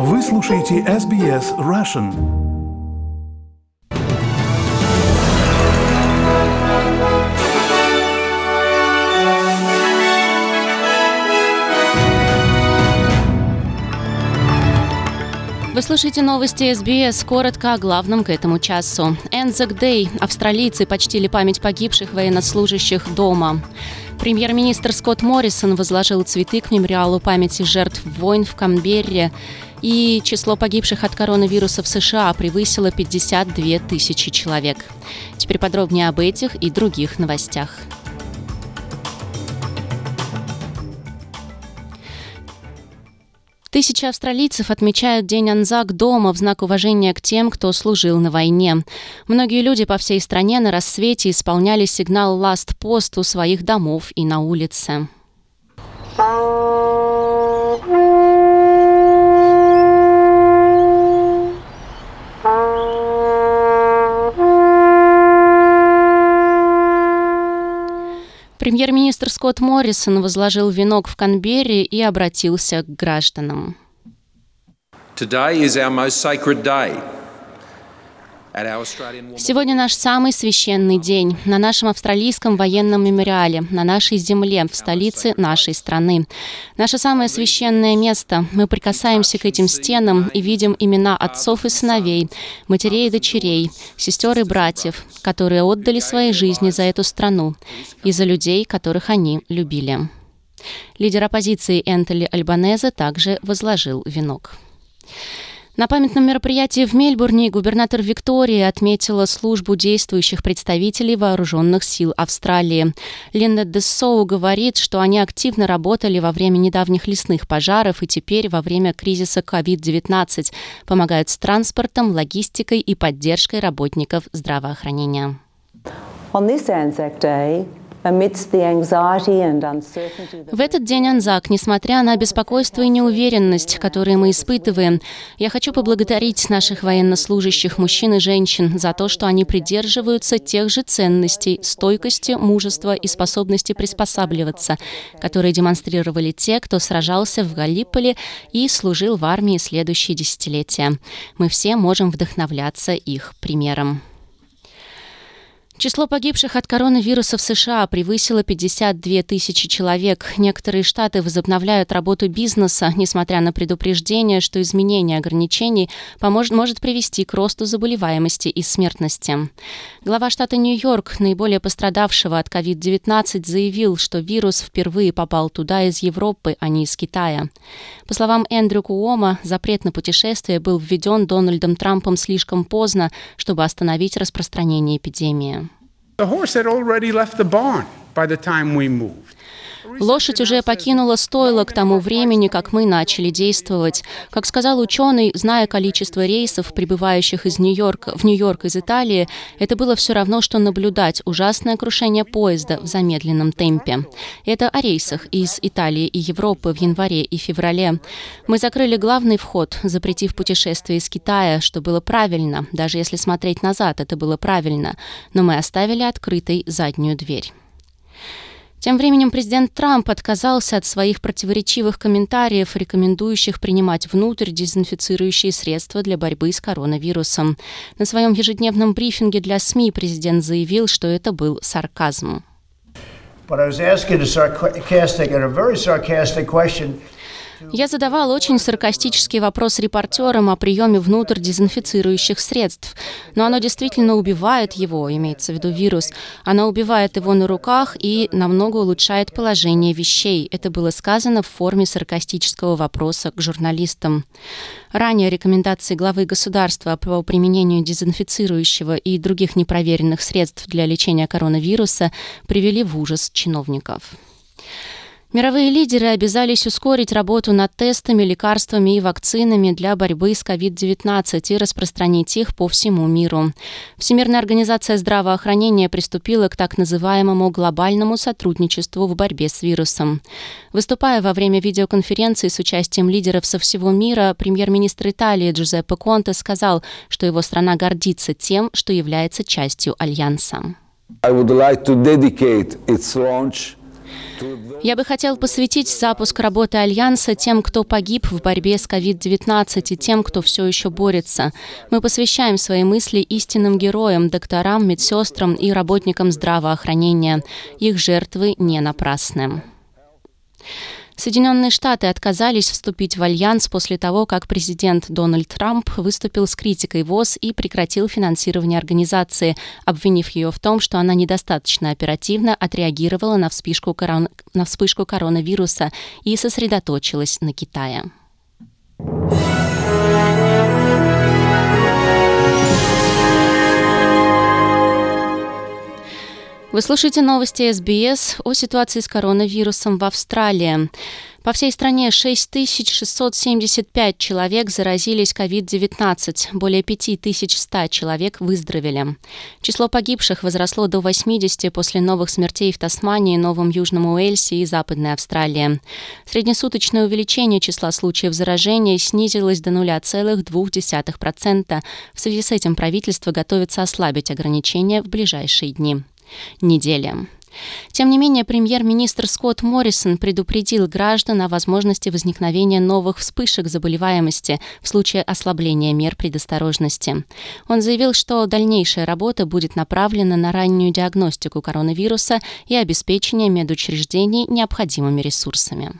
Вы слушаете SBS Russian. Вы слушаете новости SBS. Коротко о главном к этому часу. Anzac Day. Австралийцы почтили память погибших военнослужащих дома. Премьер-министр Скотт Моррисон возложил цветы к мемориалу памяти жертв войн в Канберре. И число погибших от коронавируса в США превысило 52 тысячи человек. Теперь подробнее об этих и других новостях. Тысячи австралийцев отмечают День Анзак дома в знак уважения к тем, кто служил на войне. Многие люди по всей стране на рассвете исполняли сигнал «Last Post» у своих домов и на улице. Премьер-министр Скотт Моррисон возложил венок в Канберре и обратился к гражданам. Сегодня наш самый священный день на нашем австралийском военном мемориале, на нашей земле, в столице нашей страны. Наше самое священное место. Мы прикасаемся к этим стенам и видим имена отцов и сыновей, матерей и дочерей, сестер и братьев, которые отдали свои жизни за эту страну и за людей, которых они любили. Лидер оппозиции Энтони Альбанезе также возложил венок. На памятном мероприятии в Мельбурне губернатор Виктории отметила службу действующих представителей вооруженных сил Австралии. Линда Дессоу говорит, что они активно работали во время недавних лесных пожаров и теперь во время кризиса COVID-19 помогают с транспортом, логистикой и поддержкой работников здравоохранения. В этот день Анзак, несмотря на беспокойство и неуверенность, которые мы испытываем, я хочу поблагодарить наших военнослужащих мужчин и женщин за то, что они придерживаются тех же ценностей, стойкости, мужества и способности приспосабливаться, которые демонстрировали те, кто сражался в Галлиполи и служил в армии следующие десятилетия. Мы все можем вдохновляться их примером. Число погибших от коронавируса в США превысило 52 тысячи человек. Некоторые штаты возобновляют работу бизнеса, несмотря на предупреждение, что изменение ограничений может привести к росту заболеваемости и смертности. Глава штата Нью-Йорк, наиболее пострадавшего от COVID-19, заявил, что вирус впервые попал туда из Европы, а не из Китая. По словам Эндрю Куомо, запрет на путешествие был введен Дональдом Трампом слишком поздно, чтобы остановить распространение эпидемии. Лошадь уже покинула стойло к тому времени, как мы начали действовать. Как сказал ученый, зная количество рейсов, прибывающих в Нью-Йорк из Италии, это было все равно, что наблюдать ужасное крушение поезда в замедленном темпе. Это о рейсах из Италии и Европы в январе и феврале. Мы закрыли главный вход, запретив путешествия из Китая, что было правильно. Даже если смотреть назад, это было правильно. Но мы оставили открытой заднюю дверь. Тем временем президент Трамп отказался от своих противоречивых комментариев, рекомендующих принимать внутрь дезинфицирующие средства для борьбы с коронавирусом. На своем ежедневном брифинге для СМИ президент заявил, что это был сарказм. Я задавал очень саркастический вопрос репортерам о приеме внутрь дезинфицирующих средств. Но оно действительно убивает его, имеется в виду вирус. Оно убивает его на руках и намного улучшает положение вещей. Это было сказано в форме саркастического вопроса к журналистам. Ранее рекомендации главы государства по применению дезинфицирующего и других непроверенных средств для лечения коронавируса привели в ужас чиновников. Мировые лидеры обязались ускорить работу над тестами, лекарствами и вакцинами для борьбы с COVID-19 и распространить их по всему миру. Всемирная организация здравоохранения приступила к так называемому глобальному сотрудничеству в борьбе с вирусом. Выступая во время видеоконференции с участием лидеров со всего мира, премьер-министр Италии Джузеппе Конте сказал, что его страна гордится тем, что является частью Альянса. Я бы хотел посвятить запуск работы Альянса тем, кто погиб в борьбе с COVID-19 и тем, кто все еще борется. Мы посвящаем свои мысли истинным героям, докторам, медсестрам и работникам здравоохранения. Их жертвы не напрасны. Соединенные Штаты отказались вступить в Альянс после того, как президент Дональд Трамп выступил с критикой ВОЗ и прекратил финансирование организации, обвинив ее в том, что она недостаточно оперативно отреагировала на вспышку коронавируса и сосредоточилась на Китае. Вы слушаете новости СБС о ситуации с коронавирусом в Австралии. По всей стране 6675 человек заразились COVID-19, более 5100 человек выздоровели. Число погибших возросло до 80 после новых смертей в Тасмании, Новом Южном Уэльсе и Западной Австралии. Среднесуточное увеличение числа случаев заражения снизилось до 0,2%. В связи с этим правительство готовится ослабить ограничения в ближайшие дни. Недели. Тем не менее, премьер-министр Скотт Моррисон предупредил граждан о возможности возникновения новых вспышек заболеваемости в случае ослабления мер предосторожности. Он заявил, что дальнейшая работа будет направлена на раннюю диагностику коронавируса и обеспечение медучреждений необходимыми ресурсами.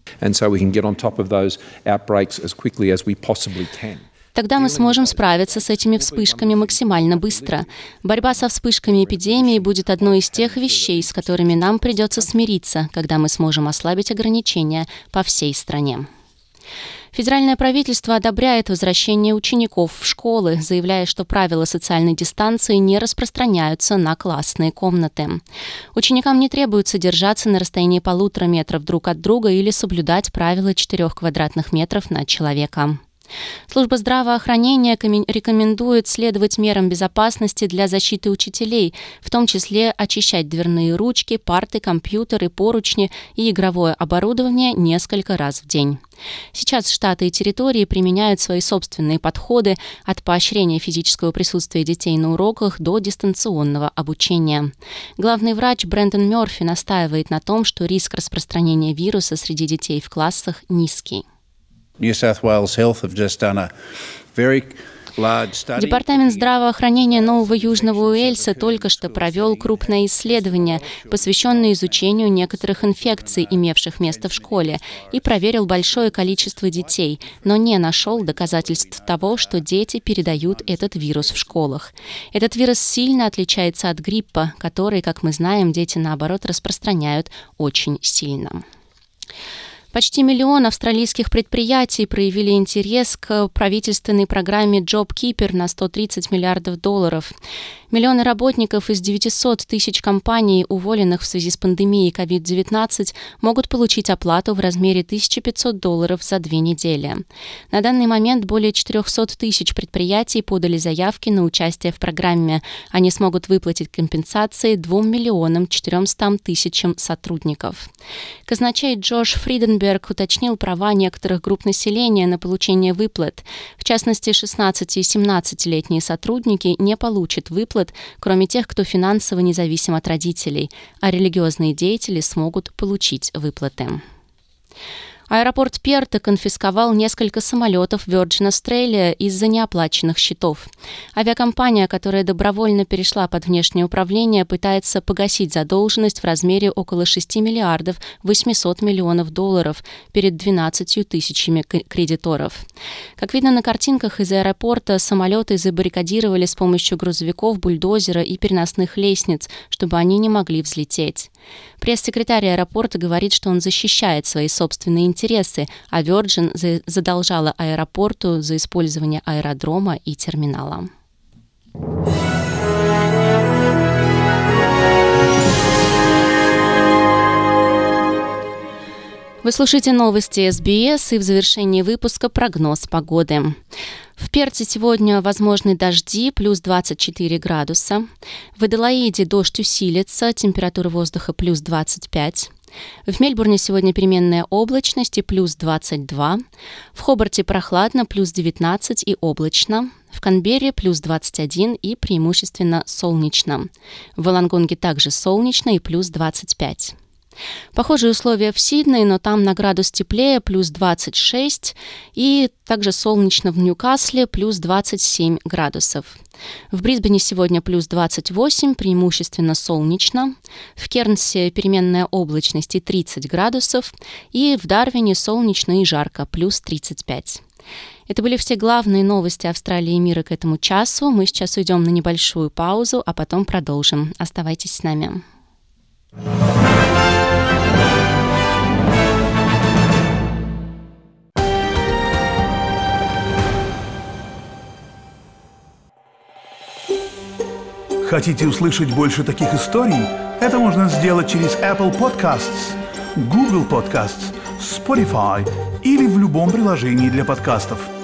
Тогда мы сможем справиться с этими вспышками максимально быстро. Борьба со вспышками эпидемии будет одной из тех вещей, с которыми нам придется смириться, когда мы сможем ослабить ограничения по всей стране. Федеральное правительство одобряет возвращение учеников в школы, заявляя, что правила социальной дистанции не распространяются на классные комнаты. Ученикам не требуется держаться на расстоянии 1,5 метров друг от друга или соблюдать правила 4 квадратных метров на человека. Служба здравоохранения рекомендует следовать мерам безопасности для защиты учителей, в том числе очищать дверные ручки, парты, компьютеры, поручни и игровое оборудование несколько раз в день. Сейчас штаты и территории применяют свои собственные подходы от поощрения физического присутствия детей на уроках до дистанционного обучения. Главный врач Брэндон Мёрфи настаивает на том, что риск распространения вируса среди детей в классах низкий. Департамент здравоохранения Нового Южного Уэльса только что провел крупное исследование, посвященное изучению некоторых инфекций, имевших место в школе, и проверил большое количество детей, но не нашел доказательств того, что дети передают этот вирус в школах. Этот вирус сильно отличается от гриппа, который, как мы знаем, дети, наоборот, распространяют очень сильно. Почти 1 миллион австралийских предприятий проявили интерес к правительственной программе JobKeeper на $130 миллиардов. Миллионы работников из 900 тысяч компаний, уволенных в связи с пандемией COVID-19, могут получить оплату в размере $1500 за 2 недели. На данный момент более 400 тысяч предприятий подали заявки на участие в программе. Они смогут выплатить компенсации 2 400 000 сотрудников. Казначей Джош Фриденберг уточнил права некоторых групп населения на получение выплат. В частности, 16- и 17-летние сотрудники не получат выплат, кроме тех, кто финансово независим от родителей, а религиозные деятели смогут получить выплаты. Аэропорт Перта конфисковал несколько самолетов Virgin Australia из-за неоплаченных счетов. Авиакомпания, которая добровольно перешла под внешнее управление, пытается погасить задолженность в размере около $6 миллиардов 800 миллионов перед 12 тысячами кредиторов. Как видно на картинках из аэропорта, самолеты забаррикадировали с помощью грузовиков, бульдозера и переносных лестниц, чтобы они не могли взлететь. Пресс-секретарь аэропорта говорит, что он защищает свои собственные интересы, а Virgin задолжала аэропорту за использование аэродрома и терминала. Вы слушаете новости СБС, и в завершении выпуска прогноз погоды. В Перте сегодня возможны дожди, плюс 24 градуса. В Аделаиде дождь усилится, температура воздуха плюс 25. В Мельбурне сегодня переменная облачность и плюс 22. В Хобарте прохладно, плюс 19 и облачно. В Канберре плюс 21 и преимущественно солнечно. В Волонгонге также солнечно и плюс 25. Похожие условия в Сиднее, но там на градус теплее, плюс 26, и также солнечно в Ньюкасле, плюс 27 градусов. В Брисбене сегодня плюс 28, преимущественно солнечно. В Кернсе переменная облачность и 30 градусов. И в Дарвине солнечно и жарко, плюс 35. Это были все главные новости Австралии и мира к этому часу. Мы сейчас уйдем на небольшую паузу, а потом продолжим. Оставайтесь с нами. Хотите услышать больше таких историй? Это можно сделать через Apple Podcasts, Google Podcasts, Spotify или в любом приложении для подкастов.